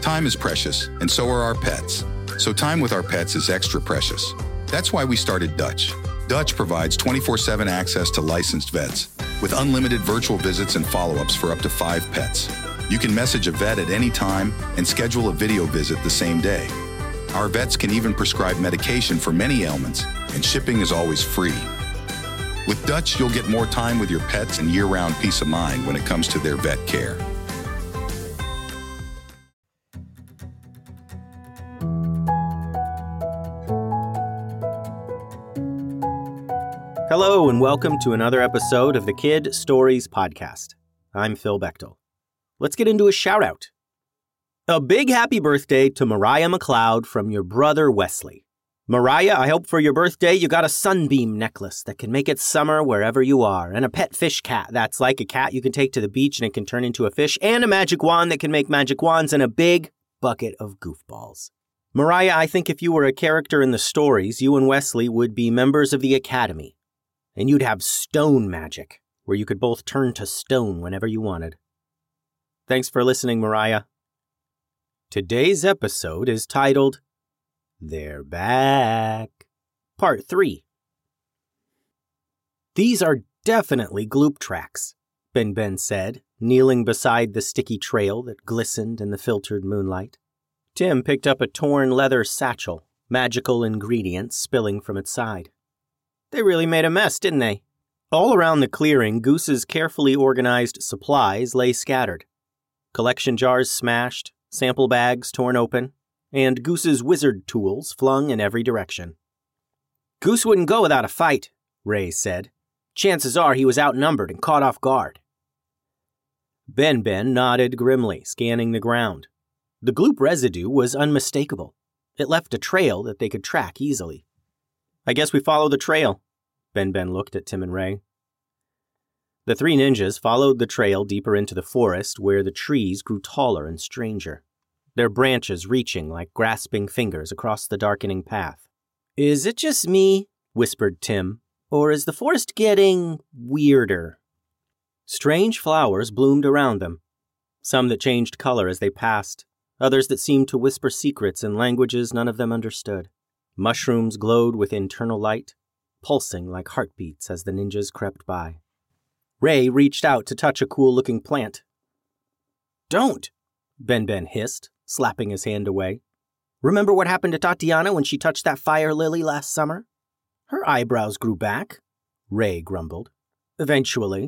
Time is precious, and so are our pets. So time with our pets is extra precious. That's why we started Dutch. Dutch provides 24/7 access to licensed vets, with unlimited virtual visits and follow-ups for up to 5 pets. You can message a vet at any time and schedule a video visit the same day. Our vets can even prescribe medication for many ailments, and shipping is always free. With Dutch, you'll get more time with your pets and year-round peace of mind when it comes to their vet care. Hello and welcome to another episode of the Kid Stories Podcast. I'm Phil Bechtel. Let's get into a shout-out. A big happy birthday to Mariah McLeod from your brother Wesley. Mariah, I hope for your birthday you got a sunbeam necklace that can make it summer wherever you are, and a pet fish cat that's like a cat you can take to the beach and it can turn into a fish, and a magic wand that can make magic wands, and a big bucket of goofballs. Mariah, I think if you were a character in the stories, you and Wesley would be members of the Academy. And you'd have stone magic, where you could both turn to stone whenever you wanted. Thanks for listening, Mariah. Today's episode is titled, They're Back, Part 3. These are definitely gloop tracks, Ben said, kneeling beside the sticky trail that glistened in the filtered moonlight. Tim picked up a torn leather satchel, magical ingredients spilling from its side. They really made a mess, didn't they? All around the clearing, Goose's carefully organized supplies lay scattered. Collection jars smashed, sample bags torn open, and Goose's wizard tools flung in every direction. Goose wouldn't go without a fight, Ray said. Chances are he was outnumbered and caught off guard. Ben nodded grimly, scanning the ground. The gloop residue was unmistakable. It left a trail that they could track easily. I guess we follow the trail. Ben looked at Tim and Ray. The 3 ninjas followed the trail deeper into the forest where the trees grew taller and stranger, their branches reaching like grasping fingers across the darkening path. Is it just me, whispered Tim, or is the forest getting weirder? Strange flowers bloomed around them, some that changed color as they passed, others that seemed to whisper secrets in languages none of them understood. Mushrooms glowed with internal light, pulsing like heartbeats as the ninjas crept by. Ray reached out to touch a cool-looking plant. Don't, Ben hissed, slapping his hand away. Remember what happened to Tatiana when she touched that fire lily last summer? Her eyebrows grew back, Ray grumbled. Eventually.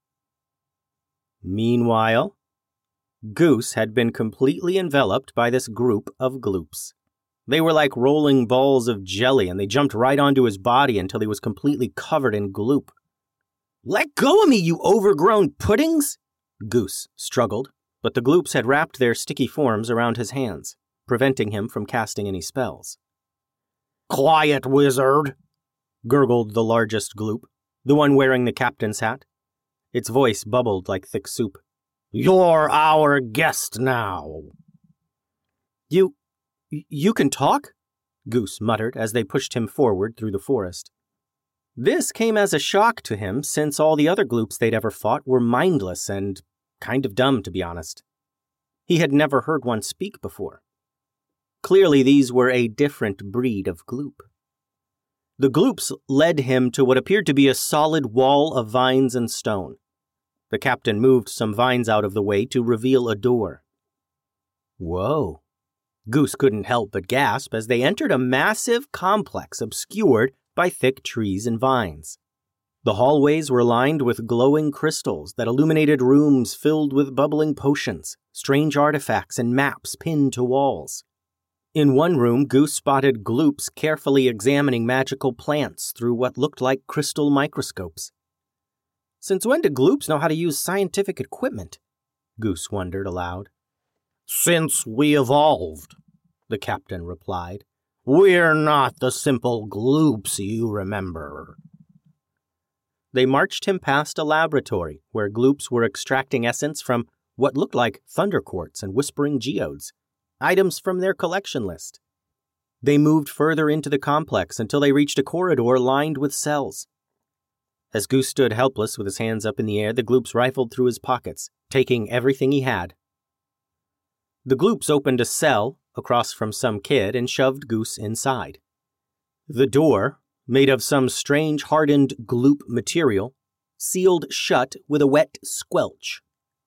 Meanwhile, Goose had been completely enveloped by this group of gloops. They were like rolling balls of jelly, and they jumped right onto his body until he was completely covered in gloop. Let go of me, you overgrown puddings! Goose struggled, but the gloops had wrapped their sticky forms around his hands, preventing him from casting any spells. Quiet, wizard! Gurgled the largest gloop, the one wearing the captain's hat. Its voice bubbled like thick soup. You're our guest now. You can talk? Goose muttered as they pushed him forward through the forest. This came as a shock to him since all the other gloops they'd ever fought were mindless and kind of dumb, to be honest. He had never heard one speak before. Clearly these were a different breed of gloop. The gloops led him to what appeared to be a solid wall of vines and stone. The captain moved some vines out of the way to reveal a door. Whoa. Goose couldn't help but gasp as they entered a massive complex obscured by thick trees and vines. The hallways were lined with glowing crystals that illuminated rooms filled with bubbling potions, strange artifacts, and maps pinned to walls. In one room, Goose spotted gloops carefully examining magical plants through what looked like crystal microscopes. Since when do gloops know how to use scientific equipment? Goose wondered aloud. Since we evolved, the captain replied. We're not the simple gloops you remember. They marched him past a laboratory where gloops were extracting essence from what looked like thunder quartz and whispering geodes, items from their collection list. They moved further into the complex until they reached a corridor lined with cells. As Goose stood helpless with his hands up in the air, the gloops rifled through his pockets, taking everything he had. The Gloops opened a cell across from some kid and shoved Goose inside. The door, made of some strange hardened gloop material, sealed shut with a wet squelch.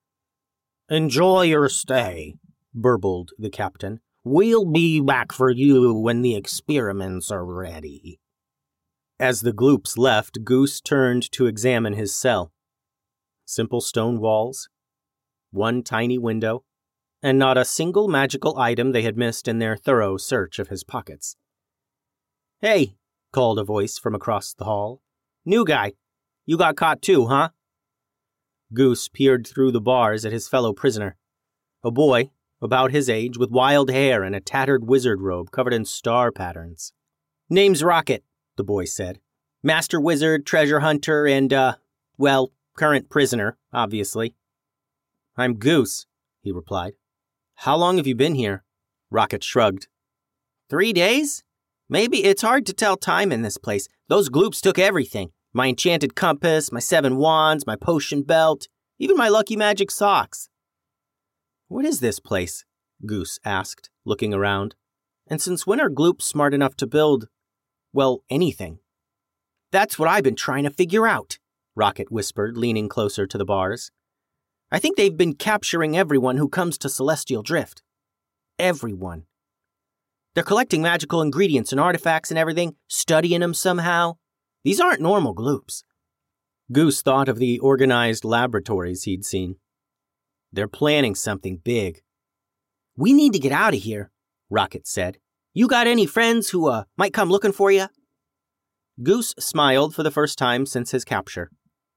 "Enjoy your stay," burbled the captain. "We'll be back for you when the experiments are ready." As the Gloops left, Goose turned to examine his cell. Simple stone walls, one tiny window, and not a single magical item they had missed in their thorough search of his pockets. "Hey," called a voice from across the hall. "New guy, you got caught too, huh?" Goose peered through the bars at his fellow prisoner, a boy about his age with wild hair and a tattered wizard robe covered in star patterns. "Name's Rocket," the boy said. "Master wizard, treasure hunter, and, current prisoner, obviously." "I'm Goose," he replied. "How long have you been here?" Rocket shrugged. 3 days? Maybe. It's hard to tell time in this place. Those Gloops took everything. My enchanted compass, my 7 wands, my potion belt, even my lucky magic socks. "What is this place?" Goose asked, looking around. "And since when are Gloops smart enough to build, anything?" "That's what I've been trying to figure out," Rocket whispered, leaning closer to the bars. "I think they've been capturing everyone who comes to Celestial Drift. Everyone. They're collecting magical ingredients and artifacts and everything, studying them somehow. These aren't normal Gloops." Goose thought of the organized laboratories he'd seen. "They're planning something big." "We need to get out of here," Rocket said. "You got any friends who might come looking for you?" Goose smiled for the first time since his capture.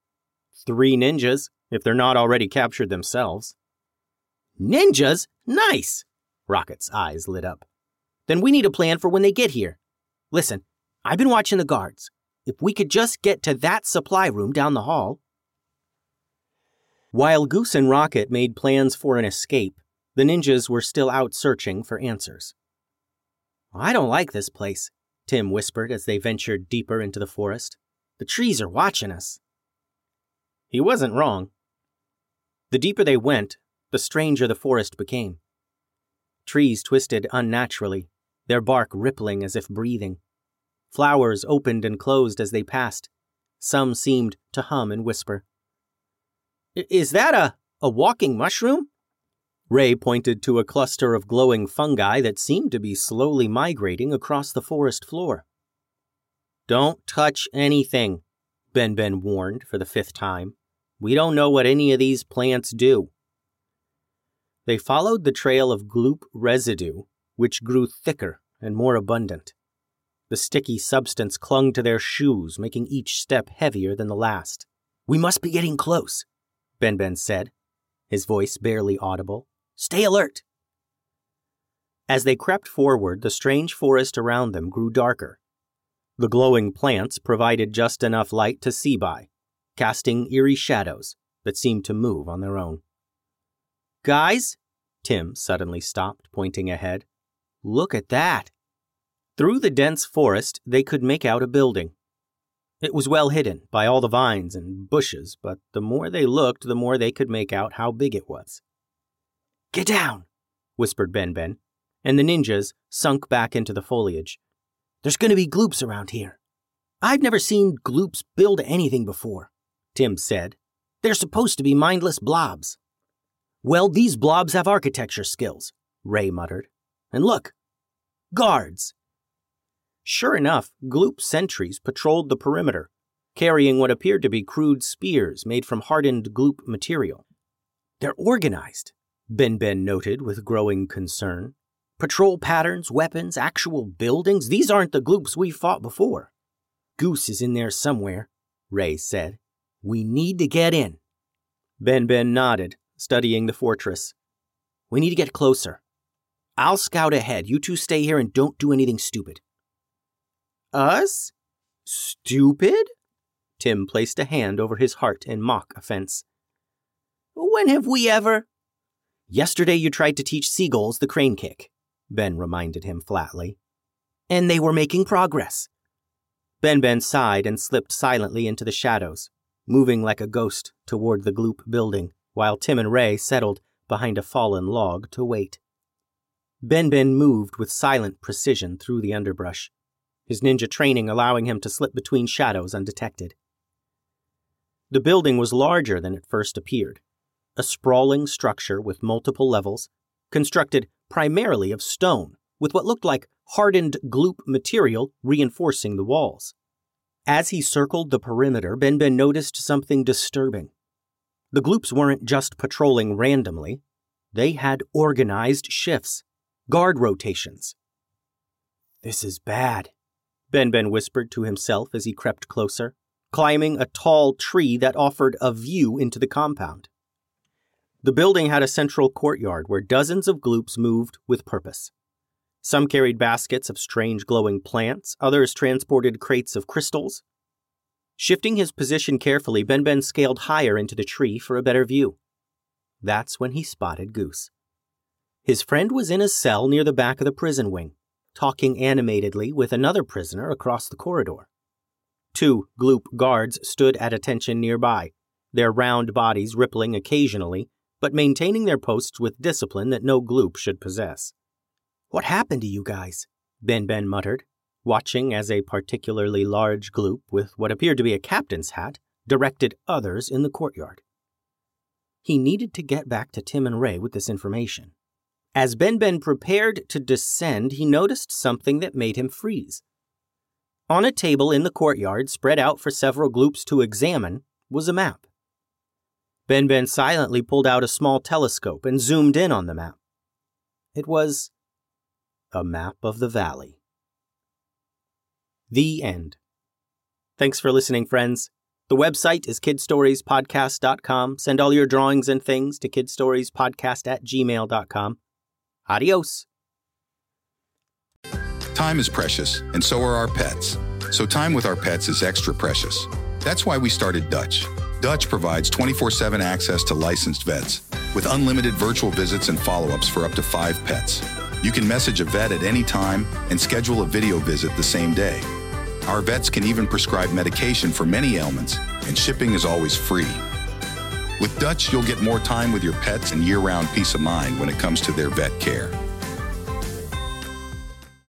3 ninjas, if they're not already captured themselves. "Ninjas? Nice!" Rocket's eyes lit up. "Then we need a plan for when they get here. Listen, I've been watching the guards. If we could just get to that supply room down the hall." While Goose and Rocket made plans for an escape, the ninjas were still out searching for answers. "I don't like this place," Tim whispered as they ventured deeper into the forest. "The trees are watching us." He wasn't wrong. The deeper they went, the stranger the forest became. Trees twisted unnaturally, their bark rippling as if breathing. Flowers opened and closed as they passed. Some seemed to hum and whisper. "Is that a walking mushroom?" Ray pointed to a cluster of glowing fungi that seemed to be slowly migrating across the forest floor. "Don't touch anything," Ben warned for the 5th time. "We don't know what any of these plants do." They followed the trail of gloop residue, which grew thicker and more abundant. The sticky substance clung to their shoes, making each step heavier than the last. "We must be getting close," Ben said, his voice barely audible. "Stay alert." As they crept forward, the strange forest around them grew darker. The glowing plants provided just enough light to see by, casting eerie shadows that seemed to move on their own. "Guys," Tim suddenly stopped, pointing ahead. "Look at that." Through the dense forest, they could make out a building. It was well hidden by all the vines and bushes, but the more they looked, the more they could make out how big it was. "Get down," whispered Ben, and the ninjas sunk back into the foliage. "There's going to be Gloops around here." "I've never seen Gloops build anything before," Tim said. "They're supposed to be mindless blobs." "Well, these blobs have architecture skills," Ray muttered. "And look, guards." Sure enough, Gloop sentries patrolled the perimeter, carrying what appeared to be crude spears made from hardened Gloop material. "They're organized," Ben noted with growing concern. "Patrol patterns, weapons, actual buildings. These aren't the Gloops we fought before." "Goose is in there somewhere," Ray said. "We need to get in." Ben nodded, studying the fortress. "We need to get closer. I'll scout ahead. You two stay here and don't do anything stupid." "Us? Stupid?" Tim placed a hand over his heart in mock offense. "When have we ever?" "Yesterday you tried to teach seagulls the crane kick," Ben reminded him flatly. "And they were making progress." Ben sighed and slipped silently into the shadows, moving like a ghost toward the Gloop building, while Tim and Ray settled behind a fallen log to wait. Ben moved with silent precision through the underbrush, his ninja training allowing him to slip between shadows undetected. The building was larger than it first appeared, a sprawling structure with multiple levels, constructed primarily of stone, with what looked like hardened gloop material reinforcing the walls. As he circled the perimeter, Ben noticed something disturbing. The gloops weren't just patrolling randomly. They had organized shifts, guard rotations. "This is bad," Ben whispered to himself as he crept closer, climbing a tall tree that offered a view into the compound. The building had a central courtyard where dozens of gloops moved with purpose. Some carried baskets of strange glowing plants, others transported crates of crystals. Shifting his position carefully, Ben scaled higher into the tree for a better view. That's when he spotted Goose. His friend was in a cell near the back of the prison wing, talking animatedly with another prisoner across the corridor. 2 gloop guards stood at attention nearby, their round bodies rippling occasionally, but maintaining their posts with discipline that no gloop should possess. "What happened to you guys?" Ben muttered, watching as a particularly large gloop with what appeared to be a captain's hat directed others in the courtyard. He needed to get back to Tim and Ray with this information. As Ben prepared to descend, he noticed something that made him freeze. On a table in the courtyard, spread out for several gloops to examine, was a map. Ben silently pulled out a small telescope and zoomed in on the map. It was a map of the valley. The end. Thanks for listening, friends. The website is kidstoriespodcast.com. Send all your drawings and things to kidstoriespodcast@gmail.com. Adios. Time is precious, and so are our pets. So time with our pets is extra precious. That's why we started Dutch. Dutch provides 24/7 access to licensed vets, with unlimited virtual visits and follow-ups for up to 5 pets. You can message a vet at any time and schedule a video visit the same day. Our vets can even prescribe medication for many ailments, and shipping is always free. With Dutch, you'll get more time with your pets and year-round peace of mind when it comes to their vet care.